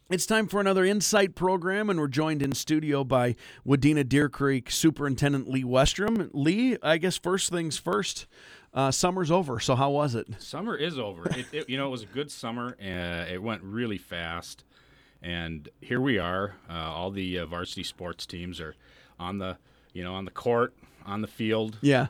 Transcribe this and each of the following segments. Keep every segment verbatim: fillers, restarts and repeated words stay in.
It's time for another Insight program, and we're joined in studio by Wadena Deer Creek Superintendent Lee Westrom. Lee, I guess first things first, uh, summer's over, so how was it? Summer is over. It, it, you know, it was a good summer. Uh, it went really fast, and here we are. Uh, all the uh, varsity sports teams are on the, you know, on the court, on the field. Yeah.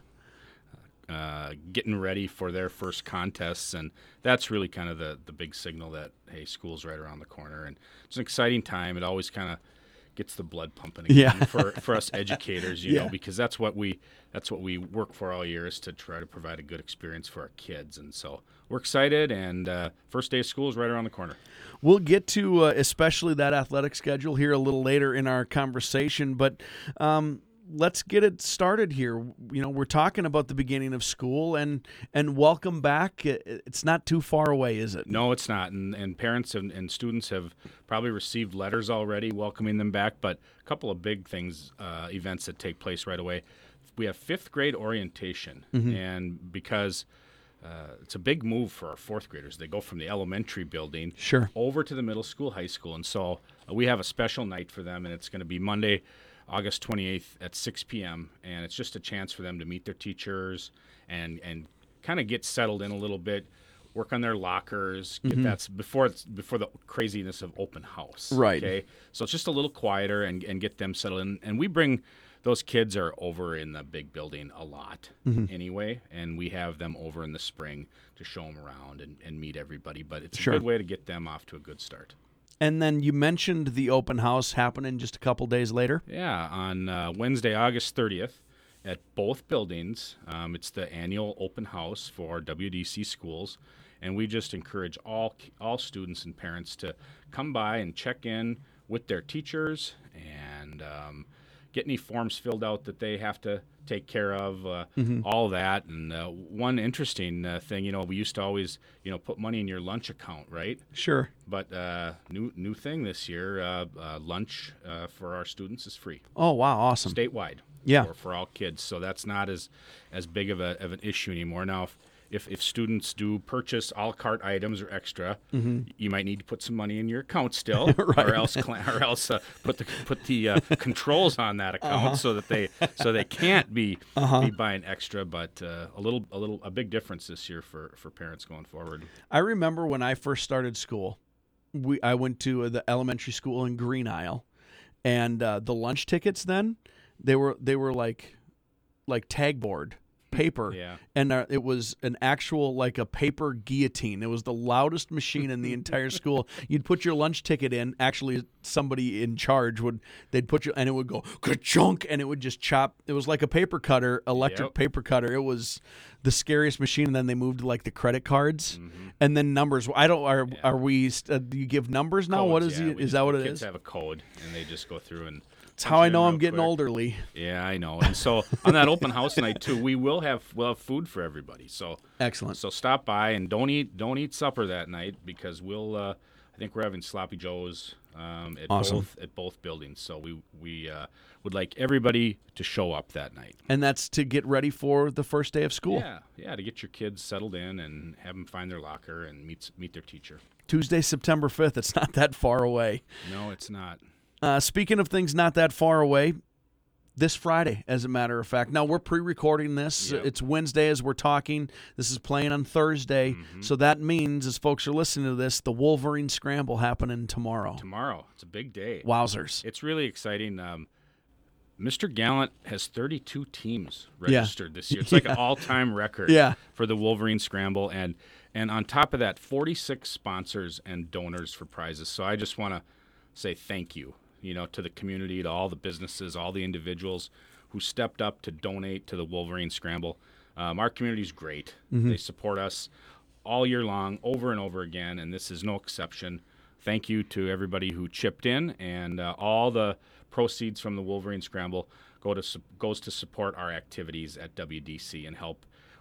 Uh, getting ready for their first contests, and that's really kind of the, the big signal that, hey, school's right around the corner. And it's an exciting time. It always kind of gets the blood pumping again yeah. for, for us educators, you yeah. know, because that's what we that's what we work for all year, is to try to provide a good experience for our kids. And so we're excited, and uh, first day of school is right around the corner. We'll get to uh, especially that athletic schedule here a little later in our conversation, but um, let's get it started here. You know, we're talking about the beginning of school, and and welcome back. It's not too far away, is it? No, it's not. And, and parents and, and students have probably received letters already welcoming them back, but a couple of big things, uh, events that take place right away. We have fifth grade orientation, mm-hmm. and because uh, it's a big move for our fourth graders. They go from the elementary building sure. over to the middle school, high school, and so uh, we have a special night for them, and it's going to be Monday, August twenty-eighth at six p.m., and it's just a chance for them to meet their teachers and and kind of get settled in a little bit, work on their lockers, get mm-hmm. that before it's before the craziness of open house. Right. Okay. So it's just a little quieter and, and get them settled in. And we bring those kids are over in the big building a lot mm-hmm. anyway, and we have them over in the spring to show them around and, and meet everybody. But it's sure. a good way to get them off to a good start. And then you mentioned the open house happening just a couple days later. Yeah, on uh, Wednesday, August thirtieth, at both buildings. Um, it's the annual open house for W D C schools, and we just encourage all all students and parents to come by and check in with their teachers and um, get any forms filled out that they have to take care of, uh, mm-hmm. all that. And uh, one interesting uh, thing, you know, we used to always, you know, put money in your lunch account, right? Sure. But uh, new new thing this year, uh, uh, lunch uh, for our students is free. Oh, wow, awesome. Statewide. Yeah. For, for all kids. So that's not as as big of a of an issue anymore. Now, if if, if students do purchase a la carte items or extra, mm-hmm. you might need to put some money in your account still, right. or else or else uh, put the put the uh, controls on that account uh-huh. so that they so they can't be uh-huh. be buying extra. But uh, a little a little a big difference this year for, for parents going forward. I remember when I first started school, we I went to the elementary school in Green Isle, and uh, the lunch tickets then they were they were like like tag board paper, yeah. and uh, it was an actual like a paper guillotine. It was the loudest machine in the entire school. You'd put your lunch ticket in. Actually, somebody in charge would they'd put you, and it would go ka-chunk, and it would just chop. It was like a paper cutter, electric yep. paper cutter. It was the scariest machine. And then they moved to like the credit cards, mm-hmm. and then numbers. I don't. Are yeah. are we? Uh, do you give numbers now? Codes, what is yeah. the, We is just, that what the it kids is? have a code, and they just go through and. That's how I know I'm real getting quick. olderly. Yeah, I know. And so on that open house night too, we will have we'll have food for everybody. So excellent. So stop by and don't eat don't eat supper that night, because we'll uh, I think we're having sloppy joes um, at awesome. both at both buildings. So we we uh, would like everybody to show up that night. And that's to get ready for the first day of school. Yeah, yeah, to get your kids settled in and have them find their locker and meet meet their teacher. Tuesday, September fifth. It's not that far away. No, it's not. Uh, speaking of things not that far away, this Friday, as a matter of fact. Now, we're pre-recording this. Yep. It's Wednesday as we're talking. This is playing on Thursday. Mm-hmm. So that means, as folks are listening to this, the Wolverine Scramble happening tomorrow. Tomorrow. It's a big day. Wowzers. It's really exciting. Um, Mister Gallant has thirty-two teams registered yeah. this year. It's like yeah. an all-time record yeah. for the Wolverine Scramble. And, and on top of that, forty-six sponsors and donors for prizes. So I just want to say thank you. You know, to the community, to all the businesses, all the individuals who stepped up to donate to the Wolverine Scramble. Um, our community is great. Mm-hmm. They support us all year long, over and over again, and this is no exception. Thank you to everybody who chipped in, and uh, all the proceeds from the Wolverine Scramble go to goes to support our activities at W D C and help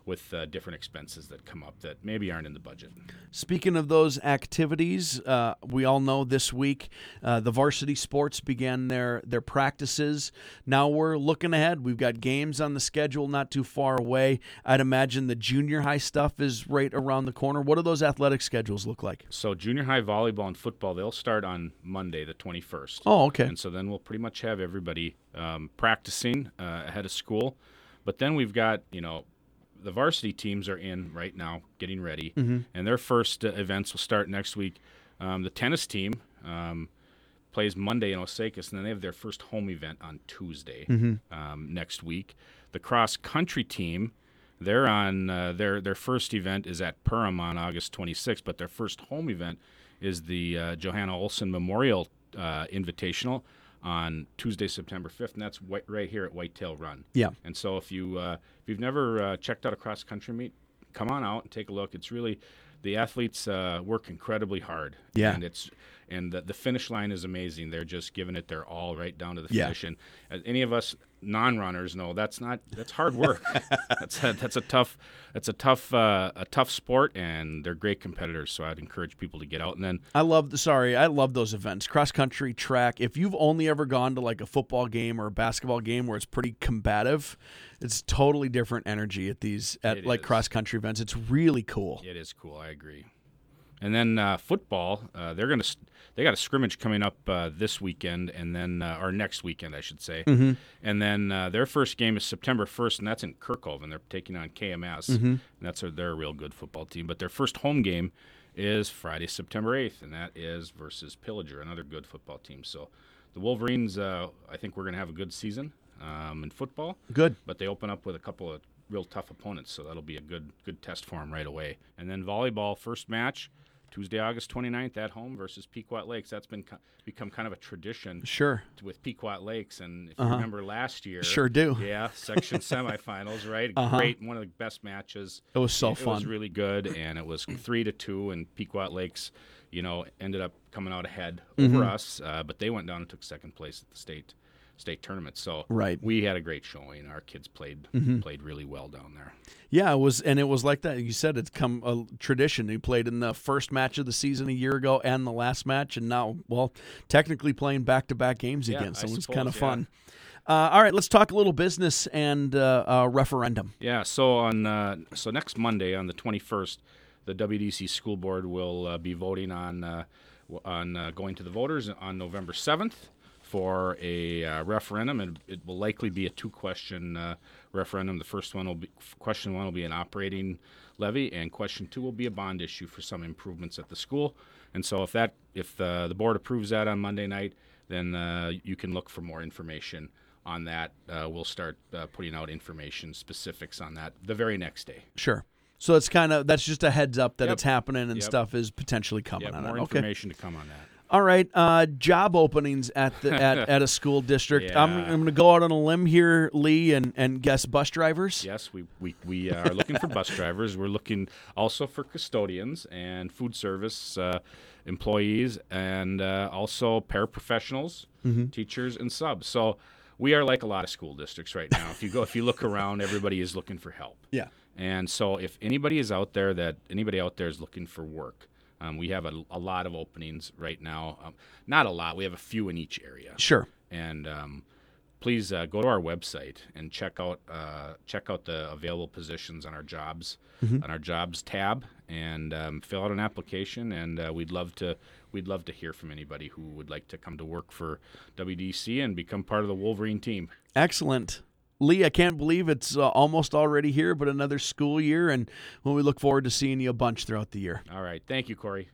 with uh, different expenses that come up that maybe aren't in the budget. Speaking of those activities, uh, we all know this week uh, the varsity sports began their, their practices. Now we're looking ahead. We've got games on the schedule not too far away. I'd imagine the junior high stuff is right around the corner. What do those athletic schedules look like? So junior high volleyball and football, they'll start on Monday, the twenty-first. Oh, okay. And so then we'll pretty much have everybody um, practicing uh, ahead of school. But then we've got, you know, the varsity teams are in right now getting ready, mm-hmm. and their first uh, events will start next week. Um, the tennis team um, plays Monday in Osakis, and then they have their first home event on Tuesday mm-hmm. um, next week. The cross-country team, they're on uh, their their first event is at Perham on August twenty-sixth, but their first home event is the uh, Johanna Olson Memorial uh, Invitational on Tuesday, September fifth, and that's white, right here at Whitetail Run. Yeah. And so if, you, uh, if you've never uh, checked out a cross-country meet, come on out and take a look. It's really – the athletes uh, work incredibly hard. Yeah. And, it's, and the, the finish line is amazing. They're just giving it their all right down to the Yeah. finish. And as any of us non-runners know, that's not – that's hard work. that's, a, that's a tough – It's a tough, uh, a tough sport, and they're great competitors. So I'd encourage people to get out. And then I love the sorry, I love those events. Cross country, track. If you've only ever gone to like a football game or a basketball game where it's pretty combative, it's totally different energy at these at It like is. cross country events. It's really cool. it is cool. I agree. And then uh, football, uh, they're gonna they got a scrimmage coming up uh, this weekend, and then uh, or next weekend, I should say. Mm-hmm. And then uh, their first game is September first, and that's in Kirkhoven. They're taking on K M S, Mm-hmm. and that's a, they're a real good football team. But their first home game is Friday, September eighth, and that is versus Pillager, another good football team. So the Wolverines, uh, I think we're gonna have a good season um, in football. Good. But they open up with a couple of real tough opponents, so that'll be a good good test for them right away. And then volleyball, first match. Tuesday, August twenty-ninth at home versus Pequot Lakes. That's been become kind of a tradition Sure. with Pequot Lakes. And if Uh-huh. you remember last year. Sure do. Yeah, section semifinals, right? Uh-huh. Great, one of the best matches. It was so it, fun. It was really good, and it was three to two, and Pequot Lakes, you know, ended up coming out ahead Mm-hmm. over us, uh, but they went down and took second place at the state state tournament. So Right. we had a great showing. Our kids played Mm-hmm. played really well down there. Yeah, it was, and it was like that. You said it's come a tradition. He played in the first match of the season a year ago and the last match, and now, well, technically playing back-to-back games Yeah, again. So I it was suppose, kind of yeah. fun. Uh, all right, let's talk a little business and uh, uh, referendum. Yeah, so on uh, so next Monday on the twenty-first, the W D C School Board will uh, be voting on uh, w- on uh, going to the voters on November seventh for a uh, referendum, and it will likely be a two-question uh, referendum. The first one will be question one will be an operating levy, and question two will be a bond issue for some improvements at the school. And so, if that if uh, the board approves that on Monday night, then uh, you can look for more information on that. Uh, we'll start uh, putting out information specifics on that the very next day. Sure. So it's kind of that's just a heads up that Yep. it's happening and Yep. stuff is potentially coming Yeah, on more it. Okay. information to come on that. All right. Uh, job openings at the at, at a school district. I'm, Yeah. I'm going to go out on a limb here, Lee, and, and guess bus drivers. Yes, we, we, we are looking for bus drivers. We're looking also for custodians and food service uh, employees, and uh, also paraprofessionals, Mm-hmm. teachers, and subs. So we are like a lot of school districts right now. If you go, if you look around, everybody is looking for help. Yeah. And so if anybody is out there that anybody out there is looking for work, um, we have a, a lot of openings right now. Um, not a lot. We have a few in each area. Sure. And um, please uh, go to our website and check out uh, check out the available positions on our jobs Mm-hmm. on our jobs tab, and um, fill out an application. And uh, we'd love to we'd love to hear from anybody who would like to come to work for W D C and become part of the Wolverine team. Excellent. Lee, I can't believe it's uh, almost already here, but another school year, and well, we look forward to seeing you a bunch throughout the year. All right, thank you, Corey.